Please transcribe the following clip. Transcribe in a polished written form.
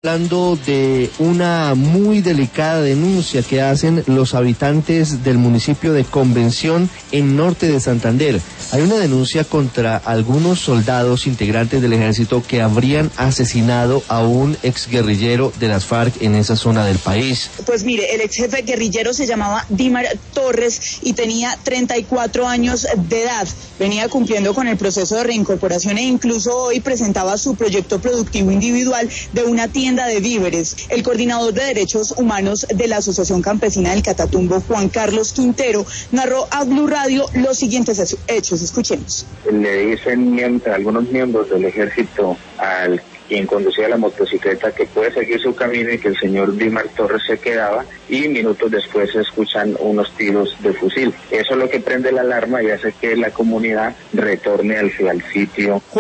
Hablando de una muy delicada denuncia que hacen los habitantes del municipio de Convención en norte de Santander. Hay una denuncia contra algunos soldados integrantes del ejército que habrían asesinado a un exguerrillero de las FARC en esa zona del país. Pues mire, el ex jefe guerrillero se llamaba Dimar Torres y tenía 34 años de edad. Venía cumpliendo con el proceso de reincorporación e incluso hoy presentaba su proyecto productivo individual de una tienda de víveres. El coordinador de derechos humanos de la Asociación Campesina del Catatumbo, Juan Carlos Quintero, narró a Blue Radio los siguientes hechos. Escuchemos. Le dicen algunos miembros del ejército al quien conducía la motocicleta que puede seguir su camino y que el señor Dimar Torres se quedaba, y minutos después se escuchan unos tiros de fusil. Eso es lo que prende la alarma y hace que la comunidad retorne al sitio.